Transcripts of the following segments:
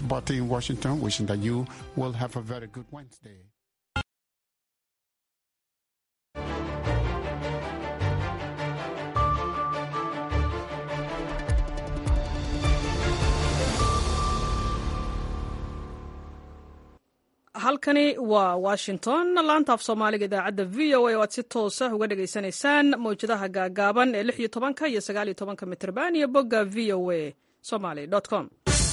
Abati in Washington, wishing that you will have a very good Wednesday. halkani waa washington laanta af soomaaliga idaacadda v o a oo aad si toosa uga dhagaysanaysaan mawjadaha gaagaaban ee 16 iyo 19 mitrban iyo bogga v o a somaly com.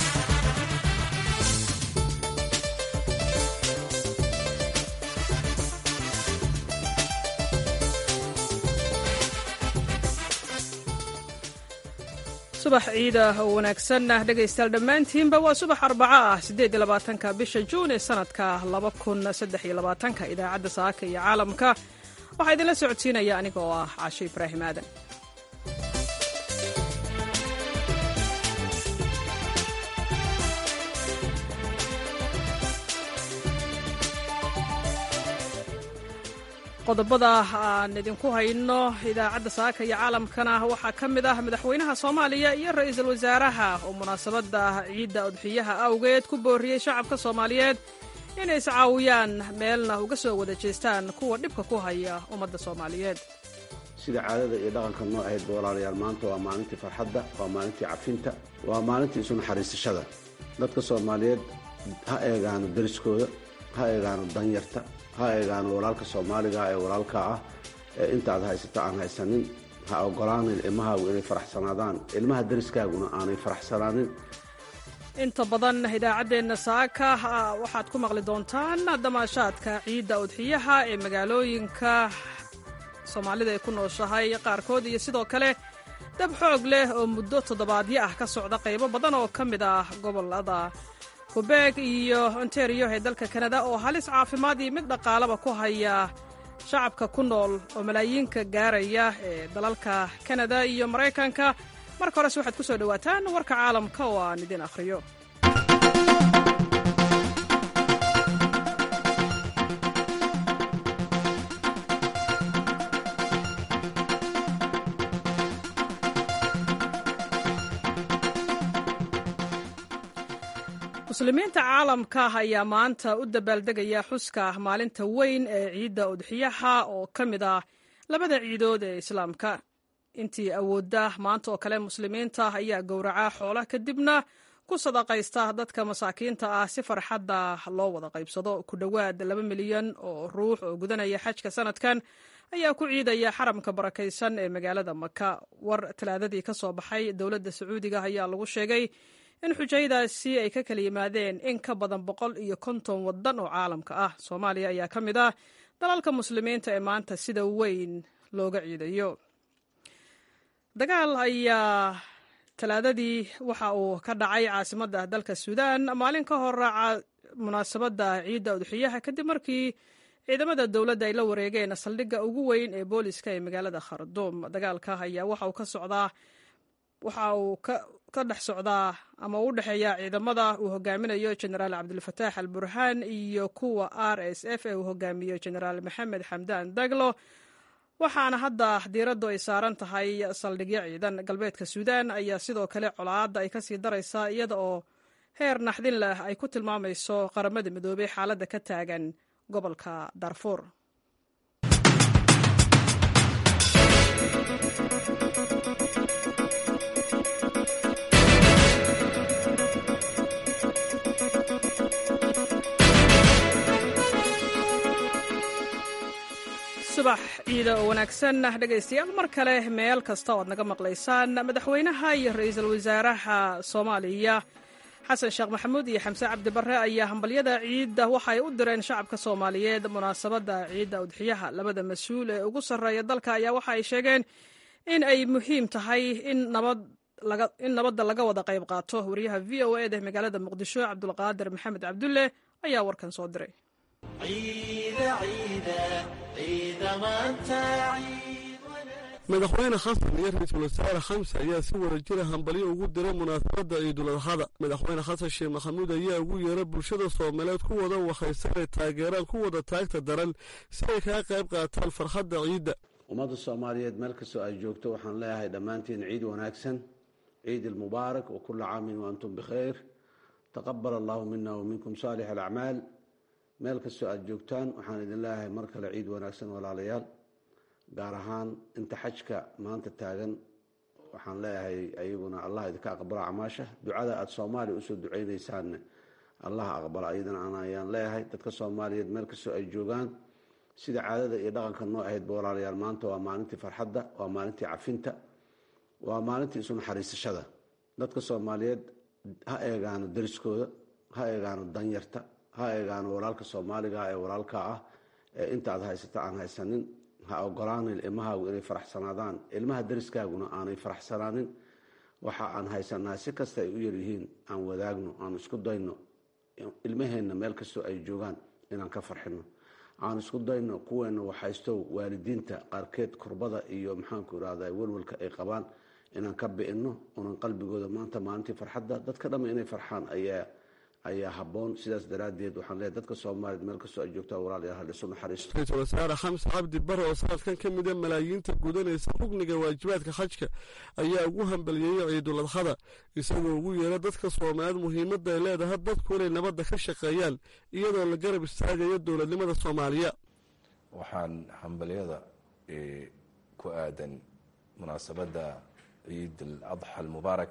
subax ciida oo wanaagsan dhegaystayaal dhammaantiinba waa subax arbaco ah 8 bisha juun ee sanadka 2023 idaacadda saaka iyo caalamka waxaa idinla socodsiinaya aniga oo ah Caasho Ibraahim Aadan. qodobada aan idinku hayno idaacadda saaka iyo caalamkana waxaa ka mid ah madaxweynaha Soomaaliya iyo ra'iisul wasaaraha oo munaasabada ciidda udxiyaha awgeed ku booriyay shacabka Soomaaliyeed inay iscaawiyaan meelna uga soo wada jeestaan kuwa dhibka ku haya ummadda Soomaaliyeed. sida caadada iyo dhaqanka noo ahayd walaalayaal maanta waa maalintii farxadda, waa maalintii cafinta, waa maalintii isu naxariisashada. dadka Soomaaliyeed ha eegaano deriskooda, ha eegaano danyarta, ha eegaano walaalka Soomaaliga ee walaalka ah ee intaad haysato aan haysanin, ha ogolaanin ilmahaagu inay faraxsanaadaan, ilmaha deriskaaguna aanay faraxsanaanin. inta badan idaacaddeenna saaka waxaad ku maqli doontaan damaashaadka ciidda udxiyaha ee magaalooyinka Soomaalida ay ku nooshahay qaarkood iyo sidoo kale dab xoog leh oo muddo toddobaadyo ah ka socda qaybo badan oo ka mid ah gobolada Quebec iyo Ontario ee dalka Canada oo halis caafimaad iyo mid dhaqaalaba ku haya shacabka ku nool oo malaayiinka gaaraya ee dalalka Canada iyo Mareykanka. marka hore waxaad ku soo dhawaataan warka caalamka oo aan idin akhriyo. muslimiinta caalamka ayaa maanta u dabaaldegaya xuska maalinta weyn ee ciidda udxiyaha oo ka mid ah labada ciidood ee islaamka. intii awoodda maanta oo kale muslimiinta ayaa gowraca xoolaha kadibna ku sadaqaysta dadka masaakiinta ah si farxadda loo wada qaybsado. ku dhowaad 2 milyan oo ruux oo gudanaya xajka sanadkan ayaa ku ciidaya xaramka barakaysan ee magaalada Maka. war talaadadii ka soo baxay dowladda Sacuudiga ayaa lagu sheegay in xujaydaasi ay ka kala yimaadeen in ka badan 150 waddan oo caalamka ah. Soomaaliya ayaa ka mid ah dalalka muslimiinta ee maanta sida weyn looga ciidayo. dagaal ayaa talaadadii waxa uu ka dhacay caasimadda dalka Suudaan maalin ka hor munaasabadda ciidda udxiyaha kadib markii ciidamada dowladda ay la wareegeen saldhigga ugu weyn ee booliska ee magaalada Khartoum. dagaalka ayaa waxa uu ka dhex socdaa ama u dhexeeya ciidamada uu hogaaminayo Generaal Cabdulfataax al-Burhaan iyo kuwa RSF ee uu hogaamiyo Generaal Maxamed Xamdaan Daglo, waxaana hadda diiraddu ay saaran tahay saldhigyo ciidan. galbeedka Suudaan ayaa sidoo kale colaadda ay ka sii daraysaa iyada oo heer naxdin leh ay ku tilmaamayso qaramada midoobay xaaladda ka taagan gobolka Darfur. subax ciida oo wanaagsan dhegaystayaal mar kale meel kasta oo aad naga maqlaysaan. madaxweynaha iyo ra'iisul wasaaraha Soomaaliya Xasan Sheekh Maxamuud iyo Xamse Cabdi Barre ayaa hambalyada ciidda waxay u direen shacabka Soomaaliyeed munaasabada ciidda udxiyaha. labada mas'uul ee ugu sarreeya dalka ayaa waxa ay sheegeen in ay muhiim tahay in nabadda laga wada qayb qaato. wariyaha v o a ee magaalada Muqdisho Cabdulqaadir Maxamed Cabdulle ayaa warkan soo diray. madaxweyne xasan iyo ra'iisul wasaare xamse ayaa si wada jira hambalyo ugu diray munaasabadda ciidul adxada. madaxweyne xasan sheekh maxamuud ayaa ugu yeeray bulshada Soomaaliyeed ku wada waxaysan ay taageeraan ku wada taagta daran si ay kaga qayb qaataan farxadda ciidda. ummadda Soomaaliyeed meel kastoo ay joogto waxaan leeyahay dhammaantiin ciid wanaagsan, ciid mubaarak wa kullu caamin wa antum bikhayr. taqabal allahu mina waminkum saalix alacmaal. meel kastoo aada joogtaan waxaan idin leeyahay mar kale ciid wanaagsan walaalayaal. gaar ahaan inta xajka maanta taagan waxaan leeyahay ayaguna allah idinka aqbala acmaasha. ducada aada soomaaliya usoo duceynaysaanne allah aqbala iyadana ayaan leeyahay. dadka soomaaliyeed meel kastoo ay joogaan, sida caadada iyo dhaqanka noo ahaydba walaalayaal, maanta waa maalintii farxadda, waa maalintii cafinta, waa maalintii isu naxariisashada. dadka soomaaliyeed ha eegaano dariskooda, ha eegaano danyarta, ha eegaano walaalka soomaaliga ee walaalka ah ee inta aad haysata aan haysanin. ha ogolaanin ilmahaagu inay faraxsanaadaan, ilmaha dariskaaguna aanay faraxsanaanin. waxa aan haysanaa si kasta ay u yaryihiin aan wadaagno, aan isku dayno ilmaheenna meel kastoo ay joogaan inaan ka farxino. aan isku dayno kuweena waxhaysto waalidiinta qaarkeed kurbada iyo maxaanku irahda welwalka ay qabaan inaan ka bi'ino, unan qalbigooda maanta maalintii farxadda dadka dhamma inay farxaan ayaa habboon. sidaas daraaddeed waxaan leeyahay dadka soomaaliyeed meel kastoo ay joogtaan walaalayaal hal isu naxariisto. ra-iisul wasaare xamse cabdi bare oo sanadkan ka mida malaayiinta gudanaysa rugniga waajibaadka xajka ayaa ugu hambaliyeeyey ciidul adxada, isagoo ugu yeera dadka soomaaliyeed muhiimadda ay leedahay dadku inay nabadda ka shaqeeyaan iyadoo la garab istaagayo dowladnimada soomaaliya. waxaan hambalyada ku aadan munaasabadda ciid al-adxa almubaarak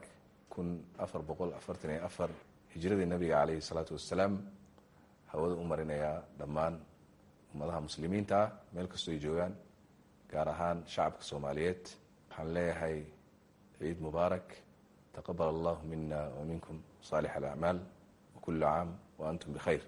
1444 hijradii nabiga calayhi salaatu wassalaam hawada u marinayaa dhammaan ummadaha muslimiinta ah meel kastoo ay joogaan, gaar ahaan shacabka soomaaliyeed. waxaan leeyahay ciid mubaarak, taqabal allahu mina waminkum saalix alacmaal, wakulu caam wa antum bikhayr.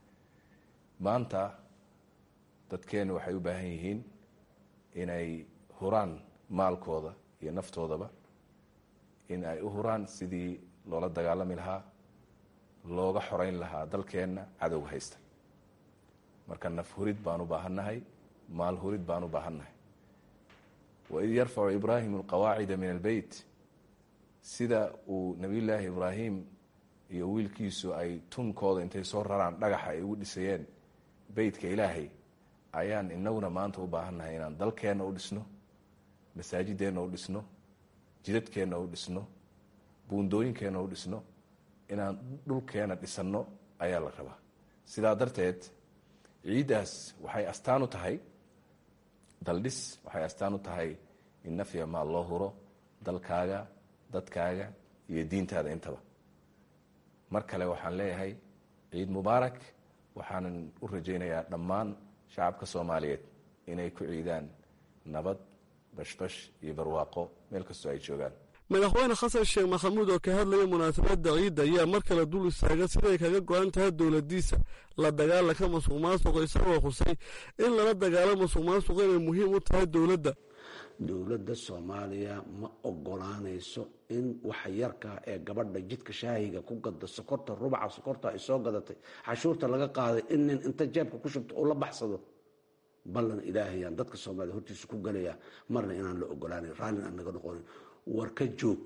maanta dadkeennu waxay u baahan yihiin inay huraan maalkooda iyo naftoodaba, in ay u huraan sidii loola dagaalami lahaa, looga xoreyn lahaa dalkeenna cadowga haysta. marka naf hurid baan u baahannahay, maal hurid baan u baahannahay. waid yarfacu ibraahimu alqawaacida min albeyt, sida uu nebiyullaahi ibraahim iyo wiilkiisu ay tunkooda intay soo raraan dhagaxa ay ugu dhisayeen beytka ilaahay, ayaan inaguna maanta u baahannahay inaan dalkeenna u dhisno, masaajideenna u dhisno, jidadkeenna u dhisno, buundooyinkeenna u dhisno, inaan dhulkeena dhisanno ayaa la rabaa. sidaa darteed ciiddaas waxay astaan u tahay daldhis, waxay astaan u tahay in nafya maal loo huro dalkaaga, dadkaaga iyo diintaada intaba. mar kale waxaan leeyahay ciid mubaarak. waxaanan u rajaynayaa dhammaan shacabka soomaaliyeed inay ku ciidaan nabad, bashbash iyo barwaaqo meel kastoo ay joogaan. madaxweyne xasan sheekh maxamuud oo ka hadlaya munaasabadda ciidda ayaa mar kale dul istaaga siday kaga go-an tahay dowladiisa la dagaalanka masuq maasuqa, isagoo xusay in lala dagaalo masuq maasuqa inay muhiim u tahay dowladda soomaaliya ma ogolaanayso in waxa yarka ee gabadha jidka shaahiga ku gada sokorta, rubaca sokorta ay soo gadatay cashuurta laga qaaday in nin inta jeebka ku shubto uu la baxsado. ballan ilaahayaan dadka soomaaliya hortiisa ku galayaa, marna inaan la ogolaanayn, raallin aan naga noqonin. war ka joog,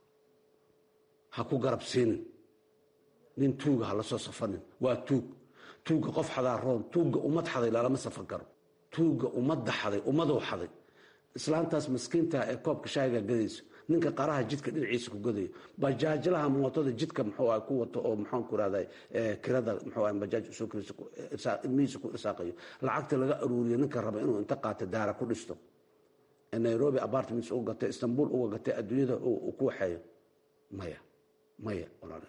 ha ku garab siinin nin tuuga, ha la soo safanin. waa tuuga qof xadaa roon, tuuga ummad xaday lalama safan karo. tuuga ummadda xaday, ummaduu xaday. islaantaas maskiinta ee koobka shaahiga gadayso, ninka qaraha jidka dhinaciisa ku gadayo, bajaajlaha mootada jidka muxuu ah ku wato oo maxaanku irahday kirada muxuu ah bajaaj usoo kirayso ilmihiisa ku irsaaqayo, lacagta laga aruuriyo ninka raba inuu inta qaato daara ku dhisto, nairobi apartments uga gatay, istanbul uga gatay, adduunyada uu ku waxeeyo. maya walaal,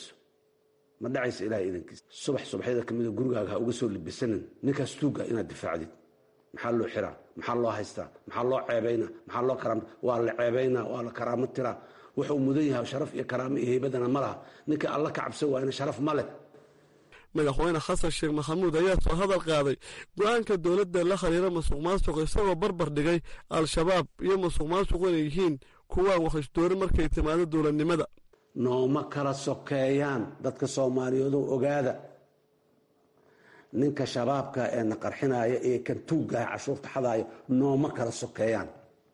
ma dhacayso ilaahay idankiisa. subaxyada kamida gurigaaga ha uga soo libisanin ninkaas tuuga inaad difaacdid. maxaa loo xiraa? maxaa loo haystaa? maxaa loo ceebaynaa? maxaa loo karaam? waa la ceebaynaa, waa la karaamo tiraa. wuxuu mudan yahay sharaf iyo karaamo iyo heybadana ma laha. ninka alla ka cabsan waayna sharaf ma leh. madaxweyne xasan sheekh maxamuud ayaa soo hadal qaaday go-aanka dowladda la xiriira masuq maasuqa, isagoo barbar dhigay al-shabaab iyo masuq maasuqu inay yihiin kuwaan waxisdoorin markay timaado dowladnimada. nooma kala sokeeyaan dadka soomaaliyeed oo ogaada. ninka shabaabka ee na qarxinaya ee kan tuugaha cashuurta xadaayo nooma kala sokeeyaan.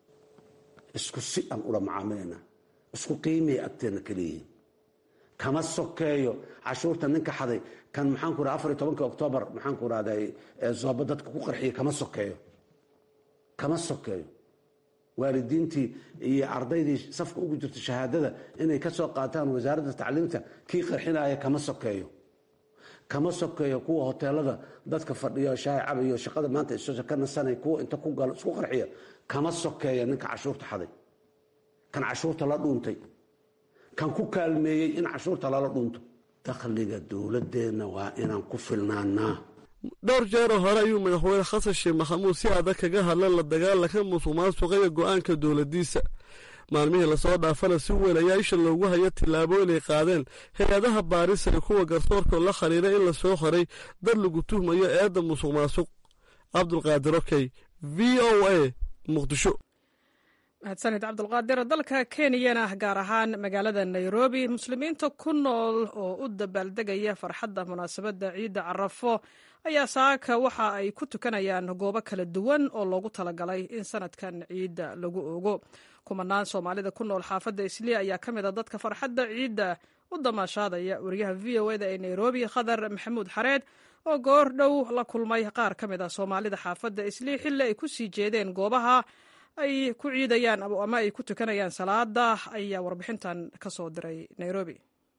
isku si aan ula macaamilayna, isku qiimay agteena kaleeyihiin. kama sokeeyo cashuurta ninka xaday kan maxaanku raha 14 Oktoobar maxaanku rahday zooba dadka ku qarxiya, kama sokeeyo. waalidiintii iyo ardaydii safka ugu jirta shahaadada inay ka soo qaataan wasaaradda tacliimta kii qarxinaya kama sokeeyo kuwa hoteelada dadka fadhiyo shaahi cabayo shaqada maanta isoo ka nasanay kuwa inta ku galo isku qarxiya kama sokeeyo ninka cashuurta xaday kan cashuurta la dhuuntay kan ku kaalmeeyey in cashuurta lala dhuunto dakhliga dowladeenna waa inaan ku filnaanaa dhowr jeeroo hore ayuu madaxweyne xasan sheekh maxamuud si adag kaga hadlay la dagaalanka musuqmaasuqa iyo go-aanka dowladiisa maalmihii lasoo dhaafana si weyn ayaa isha loogu haya tillaabooyin ay qaadeen hay-adaha baarisa iyo kuwa garsoorkoo la xiriiray in lasoo xoray dad lagu tuhmayo eedda musuq maasuq cabdulqaadir okey v o a muqdisho mahadsanid cabdulqaadir dalka kenyana gaar ahaan magaalada nairobi muslimiinta ku nool oo u dabaaldegaya farxadda munaasabadda ciidda carafo ayaa saaka waxa ay ku tukanayaan goobo kala duwan oo loogu talagalay in sanadkan ciidda lagu ogo kumanaan soomaalida ku nool xaafadda islii ayaa ka mid a dadka farxadda ciidda u damaashaadaya wariyaha v o da ee nairobi khadar maxamuud xareed oo goor dhow la kulmay qaar ka mid a soomaalida xaafadda islii xilli ay ku sii jeedeen goobaha ay ku ciidayaan ama ay ku tukanayaan salaada ayaa warbixintan ka soo diray nairobi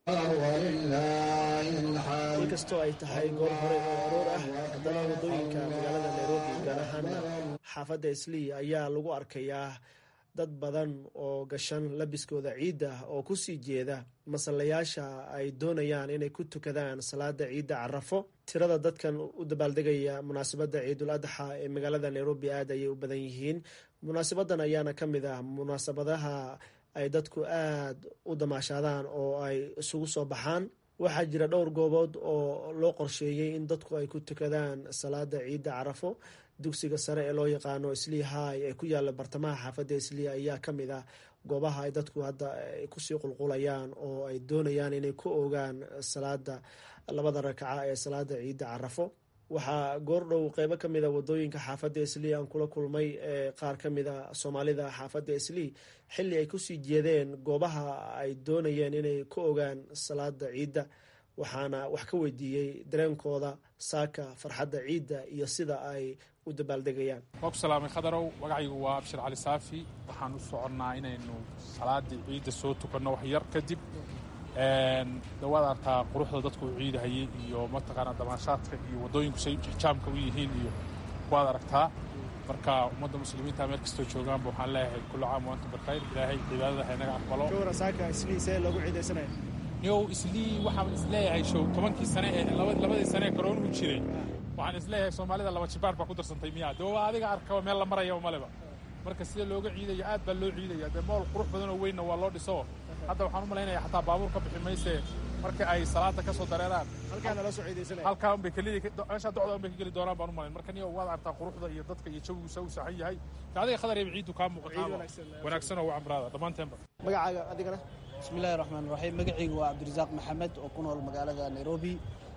inkastoo ay tahay goor hore oo aroor ah haddana waddooyinka magaalada nairobi gaar ahaana xaafadda islii ayaa lagu arkayaa dad badan oo gashan labiskooda ciidda oo ku sii jeeda masallayaasha ay doonayaan inay ku tukadaan salaada ciidda carafo tirada dadkan u dabaaldegaya munaasabadda ciidul adxa ee magaalada nairobi aad ayay u badan yihiin munaasabadan ayaana ka mid ah munaasabadaha ay dadku aad u damaashaadaan oo ay isugu soo baxaan waxaa jira dhowr goobood oo loo qorsheeyey in dadku ay ku tukadaan salaada ciidda carafo dugsiga sare ee loo yaqaano islii high ee ku yaala bartamaha xaafadda islii ayaa ka mid ah goobaha ay dadku hadda kusii qulqulayaan oo ay doonayaan inay ku ogaan salaada labada rakaca ee salaada ciidda carafo waxaa goordhow qeybo ka mid a wadooyinka xaafadda islii aan kula kulmay qaar ka mid a soomaalida xaafadda islii xilli ay kusii jeedeen goobaha ay doonayeen inay ku ogaan salaada ciidda waxaana wax ka weydiiyey dareenkooda saaka farxadda ciidda iyo sida ay u dabaaldegayaan. waa ku salaamay khadarow magacaygu waa abshir cali saafi waxaan u soconnaa inaynu salaadii ciidda soo tukanno wax yar kadib dawaad artaa quruxda dadku u ciidahayay iyo mataqaanaa damaashaadka iyo waddooyinku say xijaamka u yihiin iyo waad aragtaa marka ummadda muslimiinta meel kastoo joogaanba waxaan leeyahay kullu caam wa antum bilkhayr ilaahay cibaadada ha inaga aqbalo. kawara saaka islii see loogu ciidaysanaya niyow islii waxaan isleeyahay show 10kii sane ee labadii sane ee koroonuhu jiray waxaan isleeyahay soomaalida laba jibaar baa ku darsantay miyaa dee waa adiga arkaba meel la maraya maleba marka sida looga ciidayo aad baa loo ciidaya dee mool qurux badanoo weynna waa loo dhiso hadda waxaan u malaynayaa xataa baabuur ka bixi mayse marka ay salaada ka soo dareeraan halkaana la soo ciidaysanaya halkaa unbay meesha docda unbay ka geli doonaan baan u malayn marka niyo waad artaa quruxda iyo dadka iyo jawigiisa u saxan yahay adiga khadar iyo ciiddu kaa muuqataa wanaagsan oo cambraada dhammaanteenba. magacaaga adigana bismillahi raxmaan raxiim magacaygu waa cabdirasaaq maxamed oo ku nool magaalada nairobi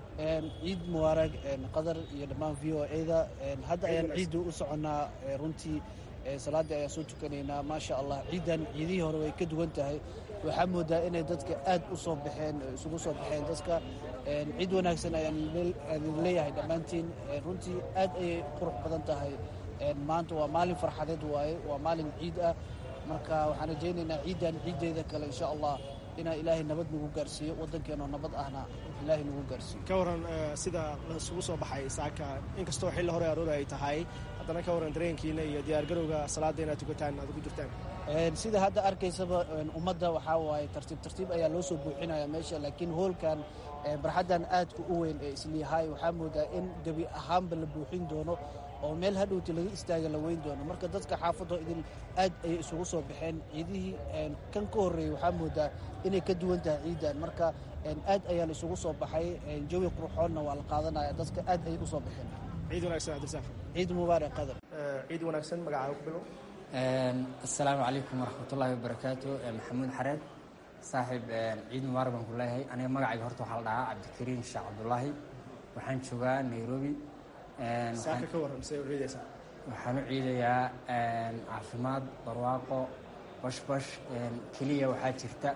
ciid mubaarag qadar iyo dhammaan v o da hadda ayaan ciidda u soconnaa runtii salaaddii ayaan soo tukanaynaa maasha allah ciiddan ciidihii hore way ka duwan tahay waxaa moodaa inay dadka aad u soo baxeen isugu soo baxeen dadka ciid wanaagsan ayaan leeyahay dhammaantiin runtii aad ayay qurux badan tahay maanta waa maalin farxadeed waaye waa maalin ciid ah marka waxaan rajaynaynaa ciiddan ciiddeeda kale insha allah inaa ilaahay nabad nagu gaarsiiyo waddankeenoo nabad ahna ilaahay nagu gaarsiiyo. ka waran sida laisugu soo baxay saaka inkastoo xilli hore aroor ay tahay haddana ka waran dareenkiina iyo diyaargarowga salaada inaad tukataan aad ugu jirtaan. sida hadda arkaysaba ummadda waxaa waaye tartiib ayaa loo soo buuxinaya meesha laakiin hoolkan barxaddan aadka u weyn ee isliihaay waxaa moodaa in gebi ahaanba la buuxin doono oo meel hadhowti laga istaaga la weyn doono marka dadka xaafadoo idin aad ayay isugu soo baxeen ciidihii kan ka horreeyey waxaa moodaa inay ka duwan tahay ciiddan marka aad ayaa la isugu soo baxay jawi qurxoonna waa la qaadanaya dadka aad ayay u soo baxeen. ciid wanaagsan cabdirasaaq. ciid mubaarak qadar. ciid wanaagsan magacaaga ku bilow. assalaamu calaykum waraxmatullaahi wabarakaatu maxamuud xareed saaxiib ciid mubaarak baan ku leeyahay aniga magacayga horta waxaa la dhahaa cabdikariim sheekh cabdullaahi waxaan joogaa nairobi. saaka ka warram see u ciidaysaa. waxaan u ciidayaa caafimaad barwaaqo bashbash keliya waxaa jirta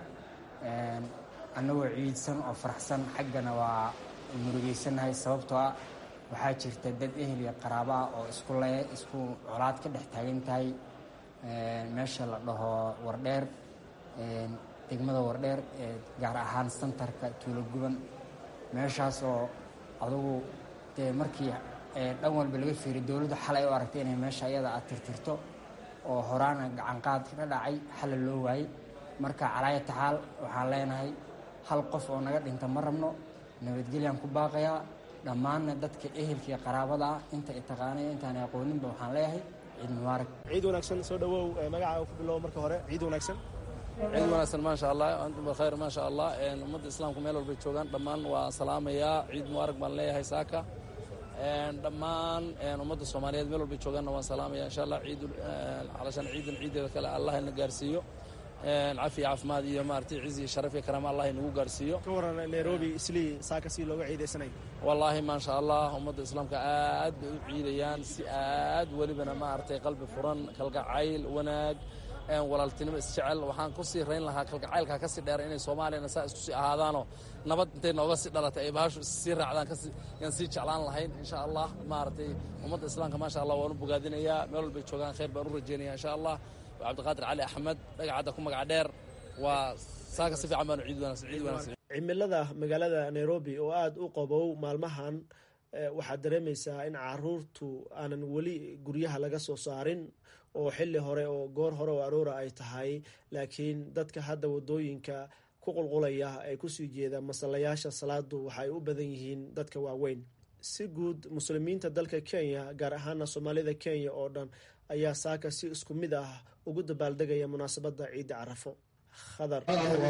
annagoo ciidsan oo faraxsan xaggana waa murugaysanahay sababtoo ah waxaa jirta dad ehel iyo qaraabo ah oo isku colaad ka dhex taagan tahay meesha la dhaho Wardheer, degmada Wardheer, gaar ahaan santarka Tuulo Guban. meeshaas oo adugu dee markii dhan walba laga fiiriyo dowladda xalay u aragtay inay meesha ayada aad tirtirto oo horaana gacan qaad ka dhacay xal loo waayay. marka calaaya taxaal waxaan leenahay hal qof oo naga dhinta ma rabno, nabadgelyaan ku baaqayaa dhammaanna dadka ehelka iyo qaraabada inta ay taqaanay intaan aqooninba waxaan leeyahay ciid mubaarak. ciid wanaagsan, soo dhawow, magacaaga ku bilow marka hore. ciid wanaagsan. ciid wanaagsan maasha allah, antum bkhayr maasha allah. ummadda islaamku meel walbay joogaan dhammaan waa salaamayaa, ciid mubaarak baan leeyahay saaka. dhammaan ummadda soomaaliyeed meel walbay joogaanna waan salaamaya insha allah. calashaan ciideeda kale allah ina gaarsiiyo cafi caafimaad iyo maaragtay cizi iyo sharaf iyo karaama allah inagu gaarsiiyo. ka waran Nairobi islii saaka si looga ciideysanay? wallaahi maasha allah ummadda islaamka aad bay u ciidayaan, si aad welibana maaragtay qalbi furan, kalgacayl, wanaag, walaaltinimo, isjecel. waxaan ku sii rayn lahaa kalgacaylka kasii dheer inay soomaaliyana saa isku sii ahaadaanoo nabad intay nooga sii dhalatay ay bahashu sii raacdaan yaan sii jeclaan lahayn insha allah. maaragtay ummadda islaamka maasha allah waan u bogaadinayaa, meel walbay joogaan khayr baan u rajeynaya insha allah. cabdiqaadir cali axmed dhagacadda ku magac dheer, waa saaka si fiican baanu ciid wanaagsan. cimilada magaalada Nairobi oo aad u qabow maalmahan, waxaad dareemaysaa in caruurtu aanan weli guryaha laga soo saarin oo xilli hore oo goor hore oo aroora ay tahay, laakiin dadka hadda wadooyinka ku qulqulaya ay kusii jeedaan masallayaasha salaadu waxay u badan yihiin dadka waaweyn. si guud muslimiinta dalka Kenya, gaar ahaana Soomaalida Kenya oo dhan, ayaa saaka si isku mid ah ugu dabaaldegaya munaasabadda ciida Carafo. Khadar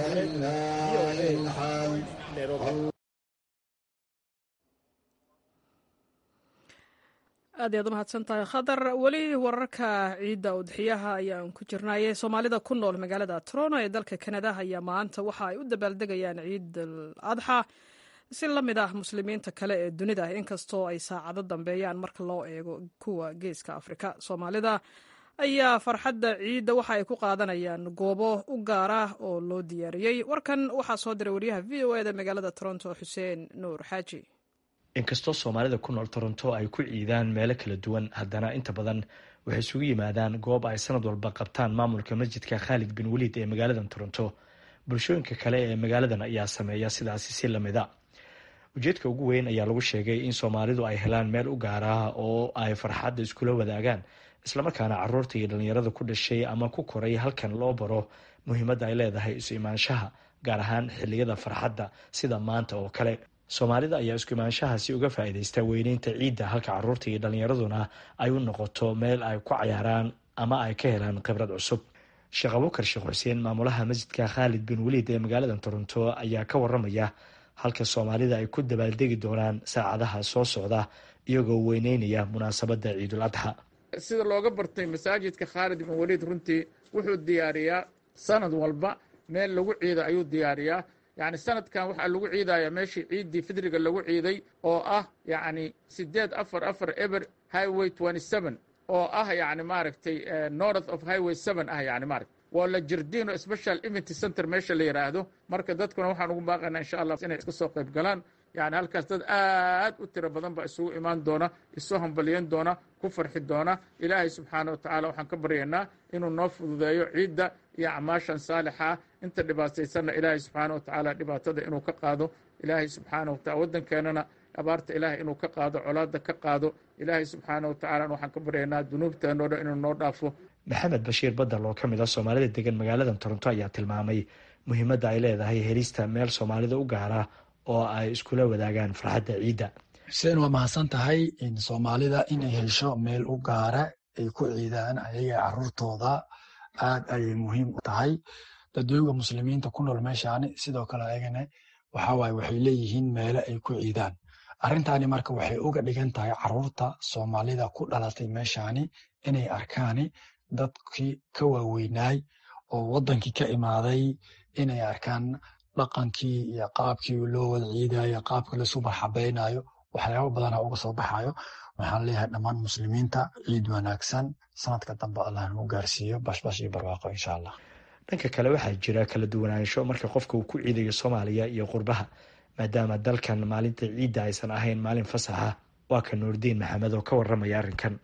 aad ayaad u mahadsantahay Khadar. weli wararka ciidda udxiyaha ayaan ku jirnaaye. Soomaalida ku nool magaalada Toronto ee dalka Canada ayaa maanta waxa ay u dabaaldegayaan ciid al-adxa si la mid ah muslimiinta kale ee dunida, inkastoo ay saacado dambeeyaan marka loo eego kuwa geeska Afrika. Soomaalida ayaa farxadda ciidda waxa ay ku qaadanayaan goobo u gaar ah oo loo diyaariyey. warkan waxaa soo diray wariyaha VOA da magaalada Toronto Xuseen Nuur Xaaji. inkastoo Soomaalida ku nool Toronto ay ku ciidaan meelo kala duwan, haddana inta badan waxay isugu yimaadaan goob ay sanad walba qabtaan maamulka masjidka Khalid bin Waliid ee magaalada Toronto. bulshooyinka kale ee magaaladan ayaa sameeya sidaasi si lamid ah. ujeedka ugu weyn ayaa lagu sheegay in Soomaalidu ay helaan meel u gaar ah oo ay farxadda iskula wadaagaan, islamarkaana caruurta iyo dhalinyarada ku dhashay ama ku koray halkan loo baro muhiimadda ay leedahay isu imaanshaha, gaar ahaan xilliyada farxadda sida maanta oo kale. Soomaalida ayaa isku imaanshahaasi uga faa'iidaysta weyneynta ciidda, halka caruurta iyo dhalinyaraduna ay u noqoto meel ay ku cayaaraan ama ay ka helaan khibrad cusub. Sheekh Abubakar Sheekh Xuseen, maamulaha masjidka Khalid bin Waliid ee magaalada Toronto, ayaa ka waramaya halka Soomaalida ay ku dabaaldegi doonaan saacadaha soo socda iyagoo weyneynaya munaasabadda ciidul adxa. sida looga bartay masaajidka Khalid bin Waliid runtii wuxuu diyaariyaa sanad walba meel lagu ciido ayuu diyaariyaa. yani sanadkan waxaa lagu ciidayaa meeshii ciiddii fidriga lagu ciiday oo ah yani 844 eber highway 27 oo ah yani maaragtay north of highway 7 ah yani maaragtay waa la Girdino special event center meesha la yiraahdo. marka dadkuna waxaan ugu baaqaynaa insha Allah inay iska soo qayb galaan. yani halkaas dad aad u tiro badan baa isugu imaan doona, isoo hambaliyan doona, ku farxi doona. ilaahay subxaanahu watacaala waxaan ka baryaynaa inuu noo fududeeyo ciidda iyo acmaashan saalixa. inta dhibaataysanna ilaahay subxaanahu watacaala dhibaatada inuu ka qaado. ilaahay subxaanahu watacaala waddankeenana abaarta ilaahay inuu ka qaado, colaadda ka qaado. ilaahay subxaanahu watacaala waxaan ka baryaynaa dunuubteennoo dhan inuu noo dhaafo. Maxamed Bashiir Badal oo ka mid ah Soomaalida degan magaalada Toronto ayaa tilmaamay muhiimadda ay leedahay helista meel Soomaalida u gaara oo ay iskula wadaagaan farxadda ciidda. Xuseen, waa mahadsan tahay in Soomaalida inay hesho meel u gaara ay ku ciidaan ayaga caruurtooda aad ayay muhiim u tahay. dadweynaha muslimiinta ku nool meeshaani sidoo kale ayagana waxay leeyihiin meelo ay ku ciidaan. arrintaani marka waxay uga dhigan tahay caruurta Soomaalida ku dhalatay meeshaani inay arkaan dadkii ka waaweynaay oo wadankii ka imaaday, inay arkaan dhaqankii iyo qaabkii loo wada ciidayo, qaabka la isu marxabeynayo, waxyaabo badan uga soo baxayo. waxaan leeyahay dhammaan muslimiinta ciid wanaagsan, sanadka dambe Allah inuu gaarsiiyo bashbash iyo barwaaqo insha Allah. dhanka kale waxaa jira kala duwanaansho marka qofka uu ku ciidayo Soomaaliya iyo qurbaha, maadaama dalkan maalinta ciidda aysan ahayn maalin fasaxa. waa ka Nuurdiin Maxamed oo ka waramaya arrinkan.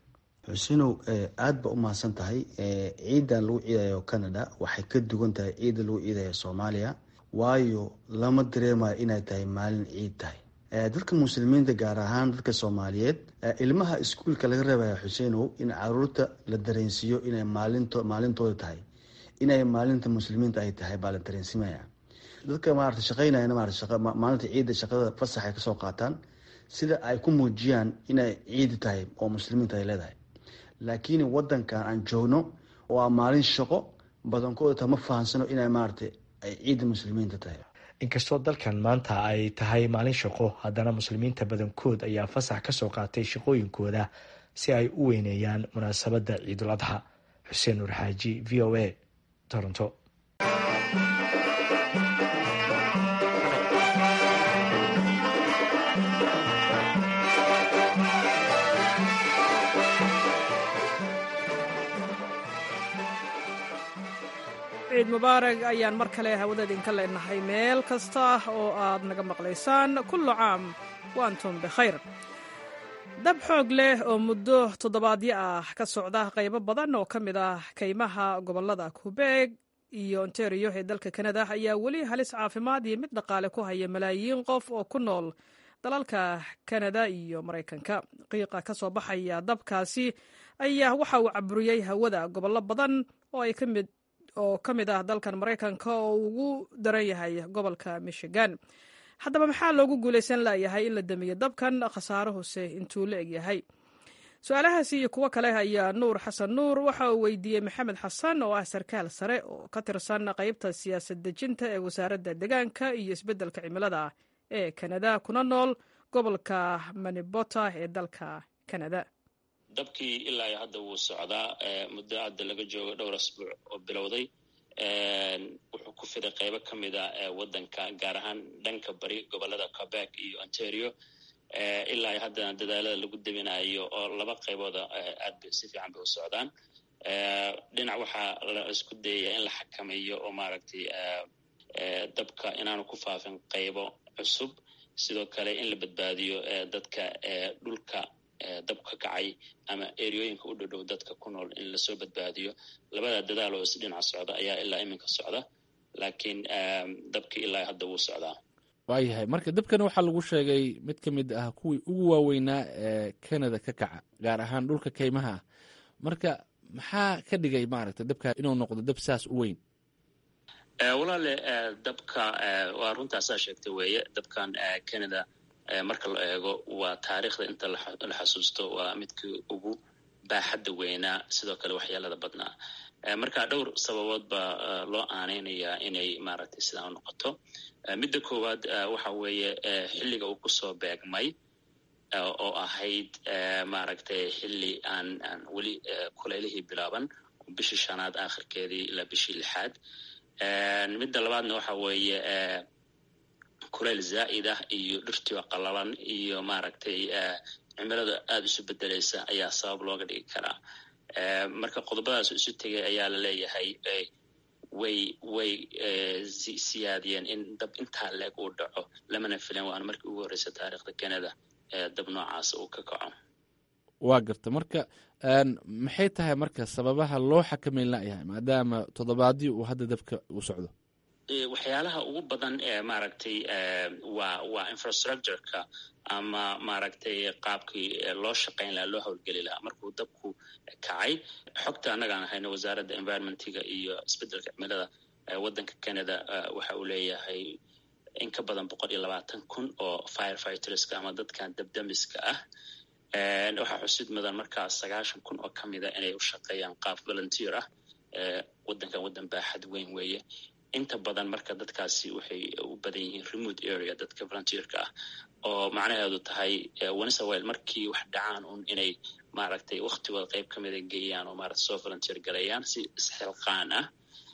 xusinow aad ba u mahadsan tahay. ciidan lagu ciidayo Canada waxay ka duwan tahay ciida lagu ciidayo Soomaaliya, waayo lama dareemayo inay tahay maalin ciid tahay. dadka muslimiinta gaar ahaan dadka Soomaaliyeed, ilmaha iskuulka laga reebaya Xuseenow in caruurta la dareensiiyo inay maalintooda tahay, inay maalinta muslimiinta ay tahay baa la dareensimaya. dadka maarata shaqeynayana maalinta ciida shaqada fasax ay kasoo qaataan sida ay ku muujiyaan inay ciidi tahay oo muslimiinta ay leedahay. laakiin wadankan aan joogno waa maalin shaqo, badankooda ma fahansano inay maarata ay ciida muslimiinta tahay. inkastoo dalkan maanta ay tahay maalin shaqo, haddana muslimiinta badankood ayaa fasax kasoo qaatay shaqooyinkooda si ay u weyneeyaan munaasabadda ciidul adxa. xuseen nuur xaaji, v o a, Toronto. ciid mubaarag ayaan mar kale hawada idinka leenahay meel kasta oo aad naga maqlaysaan. kullu caam wa antum bikhayr. dab xoog leh oo muddo toddobaadyo ah ka socda qaybo badan oo ka mid ah kaymaha gobollada Quebec iyo Ontario ee dalka Canada ayaa weli halis caafimaad iyo mid dhaqaale ku haya malaayiin qof oo ku nool dalalka Canada iyo Maraykanka. qiiqa ka soo baxaya dabkaasi ayaa waxa uu caburiyey hawada gobollo badan oo ka mid ah dalkan Maraykanka oo ugu daran yahay gobolka Michigan. haddaba maxaa loogu guulaysan layahay in la damiyo dabkan, khasaaruhuse intuu la eg yahay? su-aalahaasi iyo kuwo kale ayaa nuur xasan nuur waxa uu weydiiyey maxamed xasan oo ah sarkaal sare oo ka tirsan qaybta siyaasad dejinta ee wasaaradda deegaanka iyo isbeddelka cimilada ee Canada, kuna nool gobolka Manitoba ee dalka Canada. dabkii ilaa hadda wuu socdaa, muddo hadda laga joogo dhowr asbuuc oo bilowday. wuxuu ku fiday qaybo ka mid a waddanka, gaar ahaan dhanka bari gobollada Quebec iyo Ontario. ilaa haddana dadaalada lagu daminayo oo laba qaybooda aad si fiican bay u socdaan. dhinac waxaa la isku dayaya in la xakameeyo oo maaragtay dabka inaanu ku faafin qaybo cusub, sidoo kale in la badbaadiyo dadka dhulka dabka kacay ama eriyooyinka u dhodhow dadka ku nool in lasoo badbaadiyo. labada dadaal oo isdhinac socda ayaa ilaa iminka socda, laakiin dabkii ilaa hadda wuu socdaa. waayahay, marka dabkan waxaa lagu sheegay mid ka mid ah kuwii ugu waaweynaa ee Canada ka kaca, gaar ahaan dhulka kaymaha ah. marka maxaa ka dhigay maaragtay dabka inuu noqdo dab saas u weyn? walaale, dabka waa runtaasaa sheegtay weeye. dabkan Canada marka la eego waa taariikhda inta la xasuusto waa midkii ugu baaxadda weynaa, sidoo kale waxyeelada badnaa. marka dhowr sababood baa loo aaneynayaa inay maaragtay sidaa u noqoto. midda koowaad waxa weeye xilliga uu kusoo beegmay oo ahayd maaragtay xilli aan weli kuleylihii bilaaban, bishii shanaad aakhirkeedii ilaa bishii lixaad. midda labaadna waxa weeye kuleyl zaa'id ah iyo dhirtii oo qallalan iyo maaragtay cimilada aada isu bedelaysa ayaa sabab looga dhigi karaa. marka qodobadaas isu tegay ayaa la leeyahay way siyaadiyeen in dab intaa leeg uu dhaco. lamana filan, waana markii ugu horreysa taariikhda Canada dab noocaas uu ka kaco. waa garta. marka maxay tahay marka sababaha loo xakameyn layahay maadaama toddobaadii uu hadda dabka uu socdo? waxyaalaha ugu badan maaragtay waa infrastructureka ama maaragtay qaabkii loo shaqayn lahaa, loo howlgeli lahaa markuu dabku kacay. xogta annagaan hayno wasaaradda environmentiga iyo isbeddelka cimilada waddanka Canada waxa uu leeyahay in ka badan 120,000 oo firefighterska ama dadkan dabdamiska ah. waxaa xusid mudan markaa 90,000 oo kamida inay u shaqeeyaan qaab volunteer ah. waddankan waddan baaxad weyn weeye. inta badan marka dadkaasi waxay u badan yihiin remote area, dadka volunteerka ah, oo macnaheedu tahay Venezuela markii wax dhacaan inay maaragtay waqtigooda qayb ka mida geeyaan oo maaragtay soo volunteer galayaan si isxilqaan ah.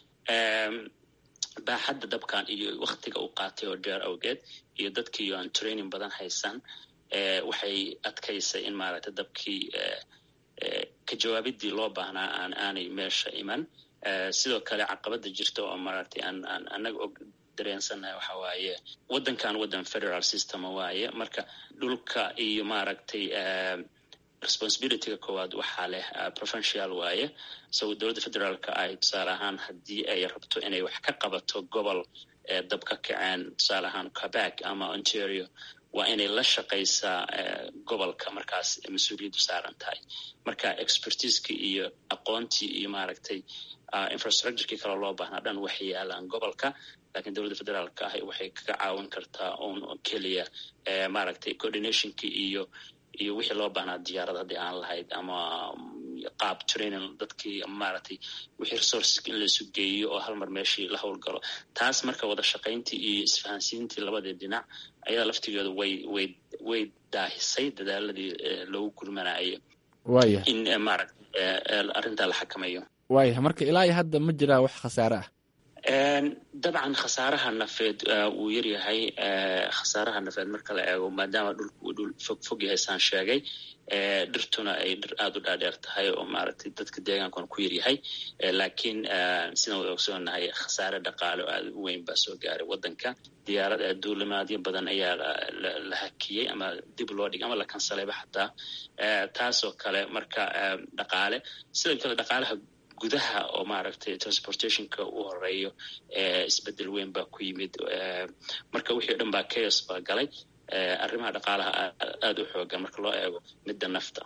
baaxadda dabkan iyo waqtiga uu qaatay oo dheer awgeed iyo dadkii aan training badan haysan waxay adkaysay in maaragtay dabkii ka jawaabidii loo baahnaa aanay meesha iman. sidoo kale caqabada jirta oo maaragtay aan annaga og dareensannahay waxa waaye waddankan waddan federal system waaye. marka dhulka iyo maaragtay responsibilityga koowaad waxaa leh provincial waaye so dowladda federaalka ay tusaale ahaan haddii ay rabto inay wax ka qabato gobol dab ka kaceen tusaale ahaan Quebec ama Ontario waa inay la shaqaysaa gobolka markaas mas-uuliyaddu saaran tahay marka expertiseki iyo aqoontii iyo maaragtay infrastructureki kale loo baahnaa dhan waxay yaalaan gobolka laakiin dowladda federaalka ah waxay kaga caawin kartaa uun keliya maaragtay coordinationki iyo wixii loo baahnaa diyaarad haddii aan lahayd ama qaab training dadkii maaragtay wixii resources in la isu geeyo oo hal mar meeshii la howlgalo taas marka wada shaqayntii iyo isfahansiintii labadii dhinac ayaa laftigeedu way daahisay dadaaladii loogu gurmanayo in maaragtay arrintaa la xakameeyo waaya marka ilaa iyo hadda ma jiraa wax khasaare ah dabcan khasaaraha nafeed wuu yaryahay khasaaraha nafeed marka la eego maadaama dhulku uu dhul fog yahay saan sheegay dhirtuna ay dhir aada u dhaadheer tahay oo maaragtay dadka deegaankuna ku yaryahay laakiin sidaan wada ogsoonahay khasaare dhaqaale oo aada u weyn baa soo gaaray waddanka diyaarad duulimaadyo badan ayaa la hakiyey ama dib loo dhigay ama la kansalayba xataa taasoo kale marka dhaqaale sidoo kale dhaqaalaha gudaha oo maaragtay transportationka u horeeyo isbedel weyn baa ku yimid marka wixii o dhan baa chaos baa galay arrimaha dhaqaalaha aada u xoogan marka loo eego midda nafta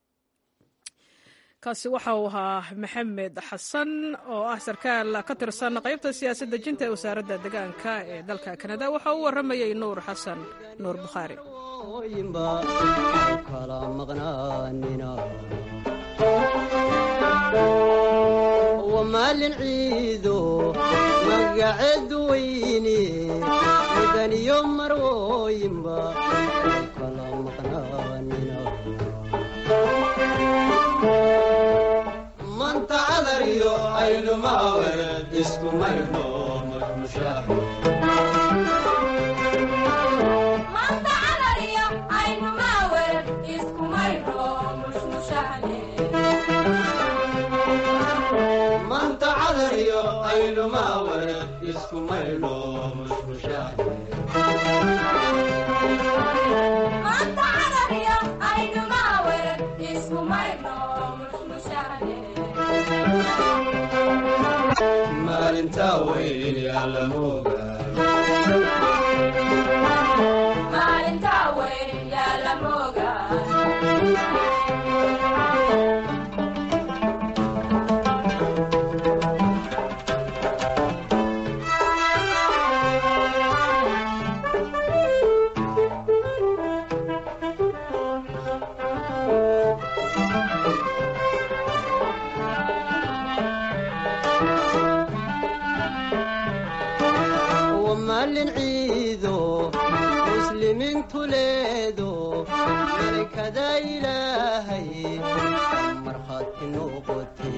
kaasi waxa uu ahaa maxamed xasan oo ah sarkaal ka tirsan qaybta siyaasadda dejinta ee wasaaradda deegaanka ee dalka Kanada waxa uu waramayay Nuur Xasan Nuur Bukhari ومال عيدو مقعد ويني مدن يوم مروين با كلام مقناننا من تعذر يو عين ما ورد اسكو مينو مشاحو من تعذر يو عين ما ورد اسكو مينو مشاحو عين ما ورد اسكو ميلو مش مشاحن انت عربي عين ما ورد اسكو ميلو مش مشاحن مال انت وين يا لموقع مال انت وين يا لموقع توليدو ملكة إلهي مرخات نوبتي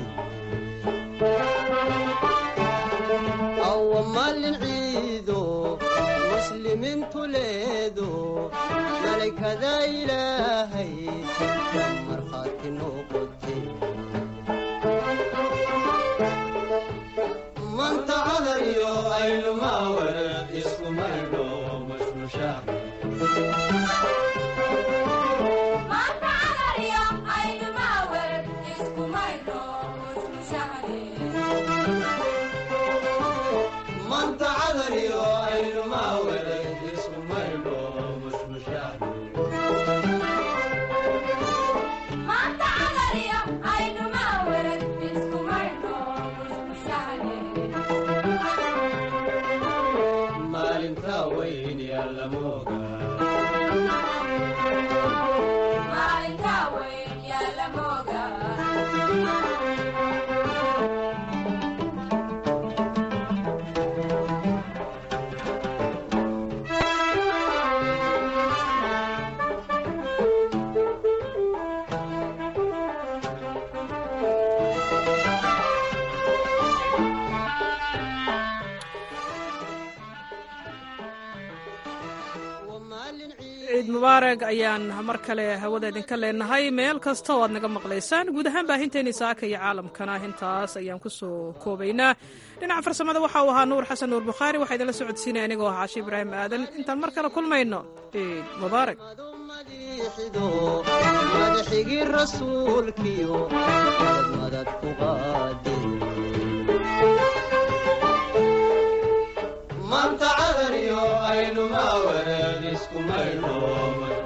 أو مال عيدو مسلم توليدو ملكة إلهي مرخات نوبتي من تعذر يو أين ما ورد اسمه ميلو مش مشاهد mubaarag ayaan mar kale hawada idinka leenahay meel kasta oo aad naga maqlaysaan guud ahaan baahinteeni saaka iyo caalamkana intaas ayaan ku soo koobaynaa dhinaca farsamada waxa uu ahaa Nuur Xasan Nuur Bukhari waxa idinla socodsiinaya anigoo ah Caashi Ibraahim Aadan intaan mar kale kulmayno ciid mubaarag madaxigii rasuulkiyo madad ku qaade maanta cadaniyo aynu maawareed isku maydho